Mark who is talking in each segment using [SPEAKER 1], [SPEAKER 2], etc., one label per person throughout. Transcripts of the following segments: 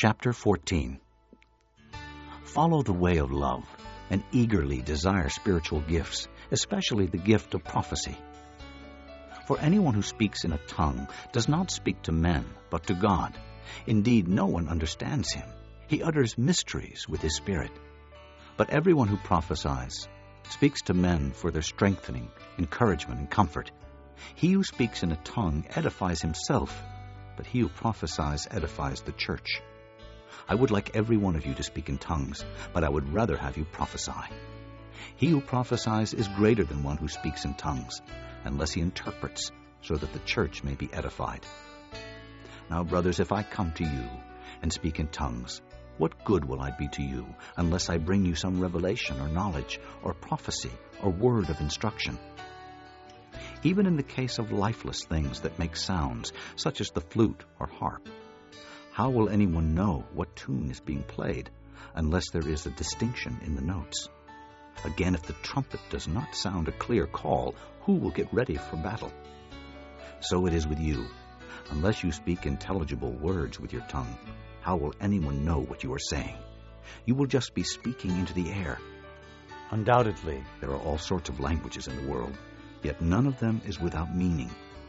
[SPEAKER 1] Chapter 14. Follow the way of love and eagerly desire spiritual gifts, especially the gift of prophecy. For anyone who speaks in a tongue does not speak to men, but to God. Indeed, no one understands him. He utters mysteries with his spirit. But everyone who prophesies speaks to men for their strengthening, encouragement, and comfort. He who speaks in a tongue edifies himself, but he who prophesies edifies the church. I would like every one of you to speak in tongues, but I would rather have you prophesy. He who prophesies is greater than one who speaks in tongues, unless he interprets, so that the church may be edified. Now, brothers, if I come to you and speak in tongues, what good will I be to you, unless I bring you some revelation or knowledge or prophecy or word of instruction? Even in the case of lifeless things that make sounds, such as the flute or harp, how will anyone know what tune is being played, unless there is a distinction in the notes? Again, if the trumpet does not sound a clear call, who will get ready for battle? So it is with you. Unless you speak intelligible words with your tongue, how will anyone know what you are saying? You will just be speaking into the air. Undoubtedly, there are all sorts of languages in the world, yet none of them is without meaning.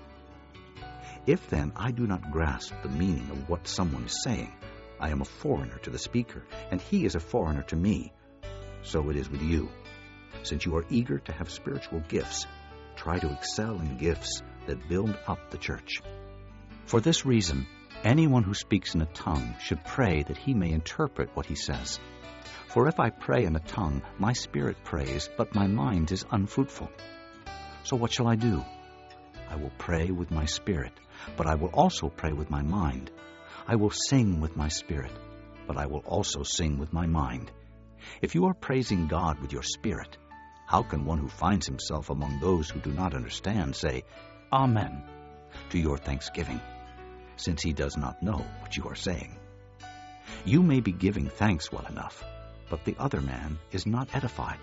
[SPEAKER 1] If then I do not grasp the meaning of what someone is saying, I am a foreigner to the speaker, and he is a foreigner to me. So it is with you. Since you are eager to have spiritual gifts, try to excel in gifts that build up the church. For this reason, anyone who speaks in a tongue should pray that he may interpret what he says. For if I pray in a tongue, my spirit prays, but my mind is unfruitful. So what shall I do? I will pray with my spirit, but I will also pray with my mind. I will sing with my spirit, but I will also sing with my mind. If you are praising God with your spirit, how can one who finds himself among those who do not understand say, Amen, to your thanksgiving, since he does not know what you are saying? You may be giving thanks well enough, but the other man is not edified.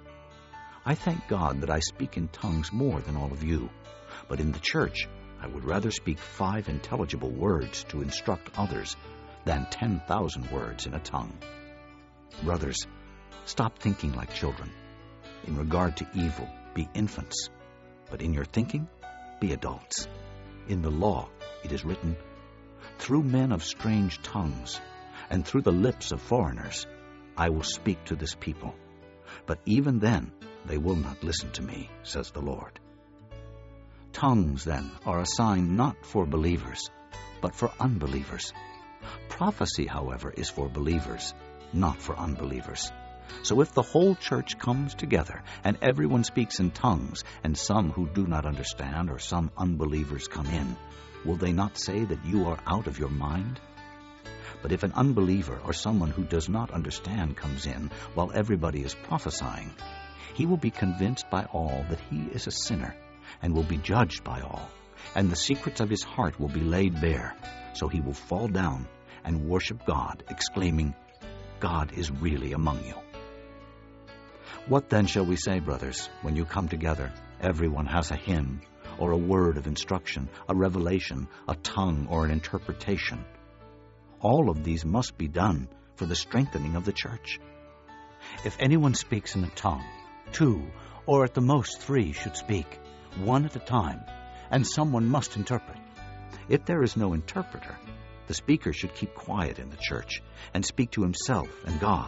[SPEAKER 1] I thank God that I speak in tongues more than all of you, but in the church I would rather speak 5 intelligible words to instruct others than 10,000 words in a tongue. Brothers, stop thinking like children. In regard to evil, be infants, but in your thinking, be adults. In the law it is written, through men of strange tongues and through the lips of foreigners I will speak to this people. But even then they will not listen to me, says the Lord. Tongues, then, are a sign not for believers, but for unbelievers. Prophecy, however, is for believers, not for unbelievers. So if the whole church comes together, and everyone speaks in tongues, and some who do not understand or some unbelievers come in, will they not say that you are out of your mind? But if an unbeliever or someone who does not understand comes in while everybody is prophesying, he will be convinced by all that he is a sinner, and will be judged by all, and the secrets of his heart will be laid bare. So he will fall down and worship God, exclaiming, God is really among you. What then shall we say, brothers, when you come together? Everyone has a hymn, or a word of instruction, a revelation, a tongue, or an interpretation. All of these must be done for the strengthening of the church. If anyone speaks in a tongue, 2, or at the most 3 should speak, 1 at a time, and someone must interpret. If there is no interpreter, the speaker should keep quiet in the church and speak to himself and God.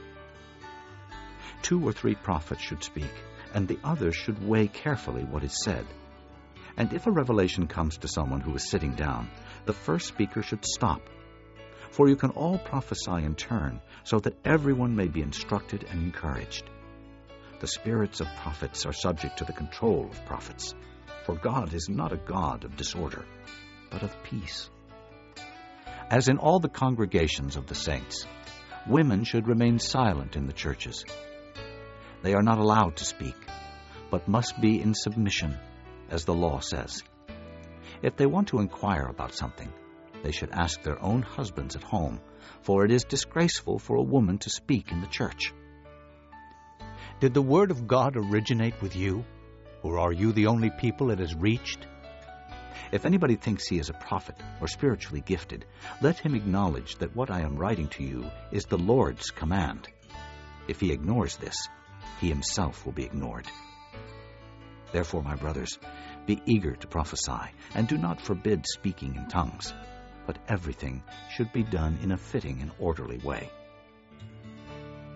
[SPEAKER 1] 2 or 3 prophets should speak, and the others should weigh carefully what is said. And if a revelation comes to someone who is sitting down, the first speaker should stop. For you can all prophesy in turn, so that everyone may be instructed and encouraged. The spirits of prophets are subject to the control of prophets, for God is not a God of disorder, but of peace. As in all the congregations of the saints, women should remain silent in the churches. They are not allowed to speak, but must be in submission, as the law says. If they want to inquire about something, they should ask their own husbands at home, for it is disgraceful for a woman to speak in the church. Did the word of God originate with you, or are you the only people it has reached? If anybody thinks he is a prophet or spiritually gifted, let him acknowledge that what I am writing to you is the Lord's command. If he ignores this, he himself will be ignored. Therefore, my brothers, be eager to prophesy, and do not forbid speaking in tongues, but everything should be done in a fitting and orderly way.